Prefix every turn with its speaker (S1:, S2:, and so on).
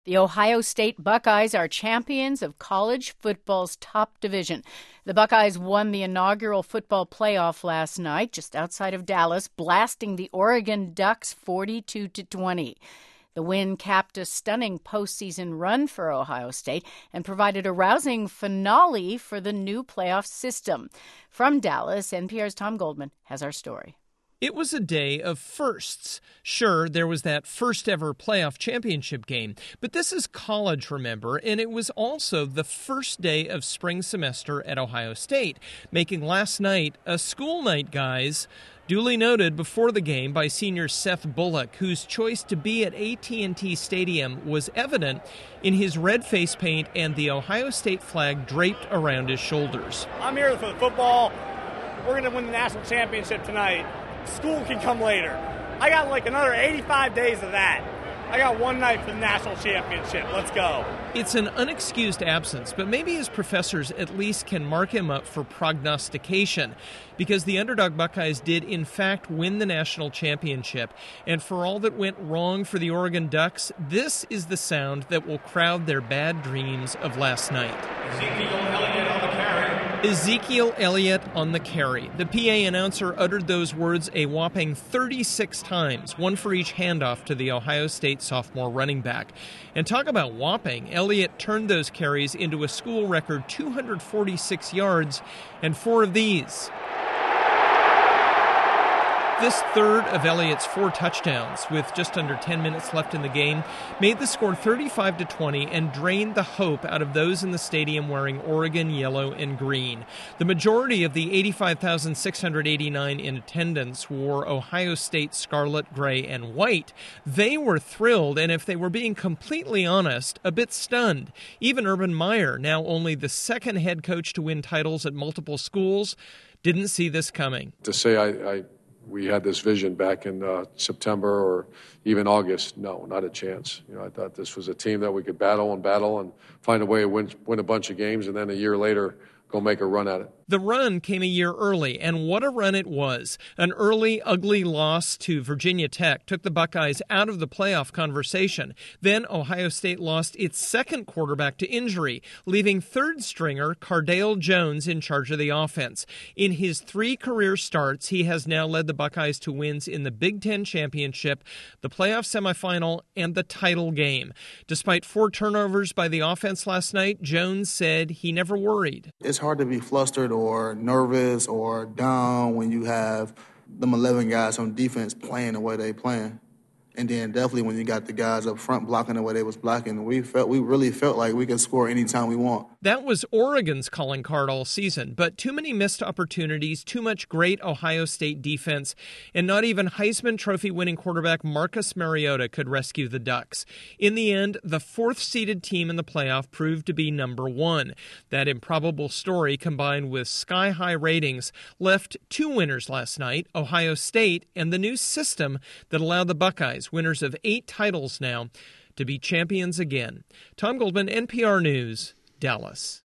S1: The Ohio State Buckeyes are champions of college football's top division. The Buckeyes won the inaugural football playoff last night just outside of Dallas, blasting the Oregon Ducks 42-20. The win capped a stunning postseason run for Ohio State and provided a rousing finale for the new playoff system. From Dallas, NPR's Tom Goldman has our story.
S2: It was a day of firsts. Sure, there was that first ever playoff championship game, but this is college, remember, and it was also the first day of spring semester at Ohio State, making last night a school night, guys. Duly noted before the game by senior Seth Bullock, whose choice to be at AT&T Stadium was evident in his red face paint and the Ohio State flag draped around his shoulders.
S3: I'm here for the football. We're going to win the national championship tonight. School can come later. I got like another 85 days of that. I got one night for the national championship. Let's go.
S2: It's an unexcused absence, but maybe his professors at least can mark him up for prognostication, because the underdog Buckeyes did in fact win the national championship. And for all that went wrong for the Oregon Ducks, this is the sound that will crowd their bad dreams of last night. Ezekiel Elliott on the carry. The PA announcer uttered those words a whopping 36 times, one for each handoff to the Ohio State sophomore running back. And talk about whopping, Elliott turned those carries into a school record 246 yards and 4 of these. This third of Elliott's 4 touchdowns, with just under 10 minutes left in the game, made the score 35-20 and drained the hope out of those in the stadium wearing Oregon yellow and green. The majority of the 85,689 in attendance wore Ohio State scarlet, gray, and white. They were thrilled, and if they were being completely honest, a bit stunned. Even Urban Meyer, now only the second head coach to win titles at multiple schools, didn't see this coming.
S4: To say we had this vision back in September or even August, no, not a chance. I thought this was a team that we could battle and find a way to win a bunch of games, and then a year later go make a run at it.
S2: The run came a year early, and what a run it was. An early, ugly loss to Virginia Tech took the Buckeyes out of the playoff conversation. Then Ohio State lost its second quarterback to injury, leaving third stringer Cardale Jones in charge of the offense. In his 3 career starts, he has now led the Buckeyes to wins in the Big Ten Championship, the playoff semifinal, and the title game. Despite 4 turnovers by the offense last night, Jones said he never worried.
S5: It's hard to be flustered or nervous or down when you have them 11 guys on defense playing the way they playing. And then definitely when you got the guys up front blocking the way they was blocking, we really felt like we could score anytime we want.
S2: That was Oregon's calling card all season, but too many missed opportunities, too much great Ohio State defense, and not even Heisman Trophy winning quarterback Marcus Mariota could rescue the Ducks. In the end, the 4th-seeded team in the playoff proved to be number 1. That improbable story, combined with sky-high ratings, left 2 winners last night, Ohio State and the new system that allowed the Buckeyes, winners of 8 titles now, to be champions again. Tom Goldman, NPR News, Dallas.